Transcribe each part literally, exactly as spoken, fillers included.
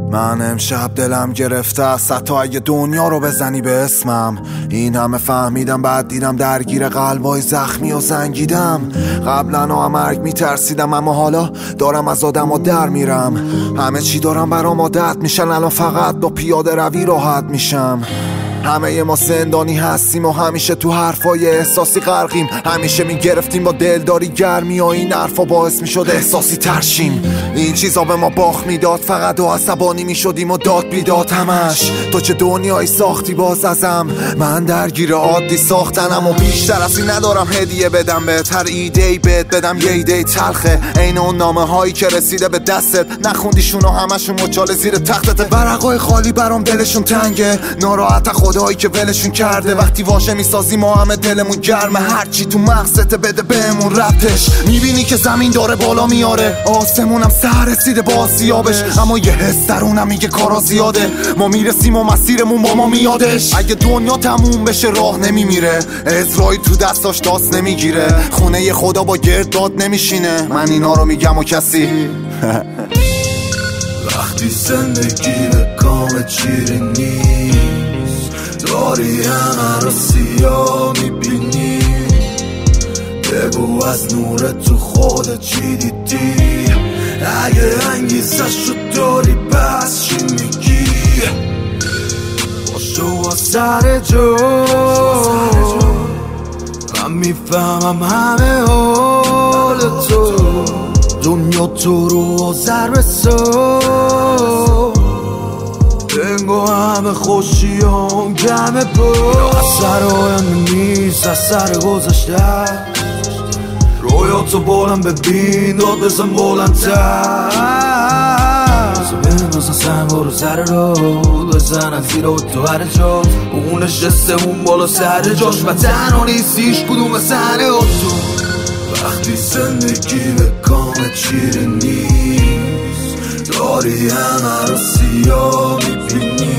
من امشب دلم گرفته است حتی اگه دنیا رو بزنی به اسمم. این همه فهمیدم بعد دیدم درگیر قلبای زخمی و زنگیدم. قبلا و مرگ میترسیدم اما حالا دارم از آدم و در میرم. همه چی دارم برام عادت میشن، الان فقط با پیاده روی راحت میشم. همه ما زندانی هستیم و همیشه تو حرفای احساسی غرقیم. همیشه میگرفتیم با دلداری گرمی و این حرفا باعث میشد احساسی ترشیم. این چیزا به ما باخت میداد، فقط و عصبانی میشدیم و داد بیداد همش. تو چه دنیایی ساختی باز ازم، من درگیر عادی ساختنم و بیشتر از این ندارم هدیه بدم بهت. هر ایده‌ای بهت بدم یه ایده تلخه، عین اون نامه هایی که رسیده به دستت نخوندیشون و همشون مچاله زیر تختت. ورقای خالی برام دلشون تنگه، ناراحت خدایی که ولشون کرده. وقتی واژه میسازیم ما همه دلمون گرمه، هرچی تو مغزت بده بهمون ربطش. میبینی که زمین داره بالا میاره، آسمونم سر رسیده با آسیابش، اما یه حس درونم میگه کارا زیاده. ما میرسیم و مسیرمون با ما میادش. اگه دنیا تموم بشه راه نمیمیره، اسرائیل تو دستاش داست نمیگیره، خونه خدا با گرداد نمیشینه. من اینا رو میگم و کسی وقتی زندگی به کام چیره نیست، داری همه رو سیاه میبینی. بگو از نور تو خودت چی دیدی، اگه انگیزش رو داری پس چی میگی؟ باشو و سر جو، من میفهمم همه حال تو. دنیا تو رو آذر بسا، بنگو همه خوشی هم گمه با. اثر آینده نیست اثر گذشته، رویاتو بلند ببین داد بزن بلندتر. بندازن سنگ رو سر رو بزنن زیر و تو هر جا، اون نشسته اون بالا سر جاش و تنها نیستیش کدوم سنه و تو. وقتی زندگی به کام چیره نیست، داری همه رو سیاه میبینی.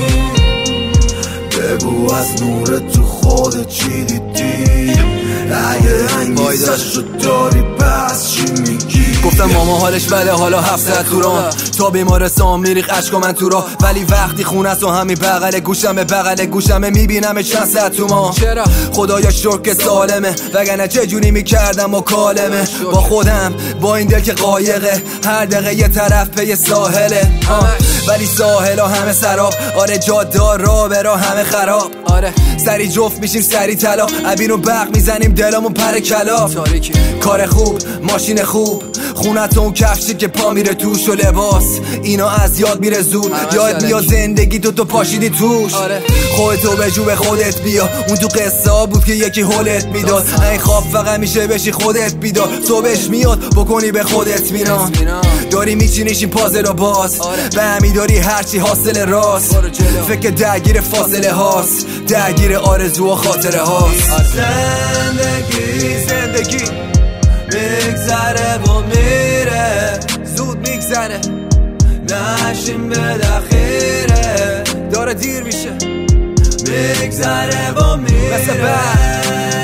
بگو از نور تو خودت چی دیدی، اگه انگیزش رو داری پس چی میگی؟ گفتم ماما حالش بله حالا هفته تو راه، تا بیمارستان میریخ عشق من تو راه. ولی وقتی خونه است و همین بغل گوشمه بغل گوشمه میبینم چند ساعت تو ما. چرا خدایا شکر که سالمه، وگرنه چه جونی میکردم و کالمه با خودم. با این دل که قایقه هر دقیقه یه طرف پی ساحله، ولی ساحل ها همه سراب. آره جادار را برا همه خراب. آره سری جفت میشیم سری طلا، عبین و برق میزنیم دلمون پر کلا. کار خوب ماشین خوب خونت اون کفشی که پا میره توش و لباس، اینا از یاد میره زود. یاد میاد زندگی تو تو پاشیدی توش. آره. خودتو بجو به خودت بیا، اون تو قصه ها بود که یکی حالت میداد. این خواب فقط میشه بشی خودت بیدار، صبحش میاد بکنی به خودت میران. داری میچینیش این پازل رو باز، به همی داری هرچی حاصل راست. فکر درگیر فاصله هاست، درگیر آرزو و خاطره هاست. زندگی زندگی میگذره و میره، زود میگذره نشیم به دخیره، داره دیر میشه میگذره و میره مثل بعد.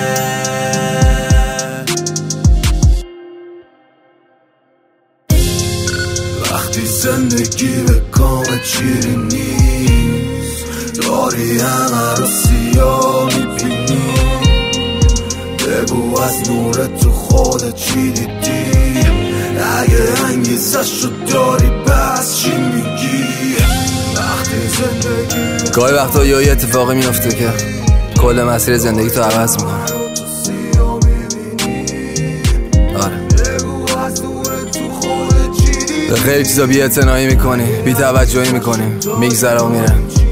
وقتی زندگی به کام چیری نیست، داری همه رو سیاه میبینی. بگو از نور تو خودت چی دیدی، اگه انگیزش رو داری پس چی میگی؟ وقتی زندگی گاهی وقتا یه اتفاقی میفته که کل مسیر زندگی تو عوض میکنه. آره به خیلی چیزا بی اعتنایی میکنی، بی توجهی میکنی، میگذره و میره.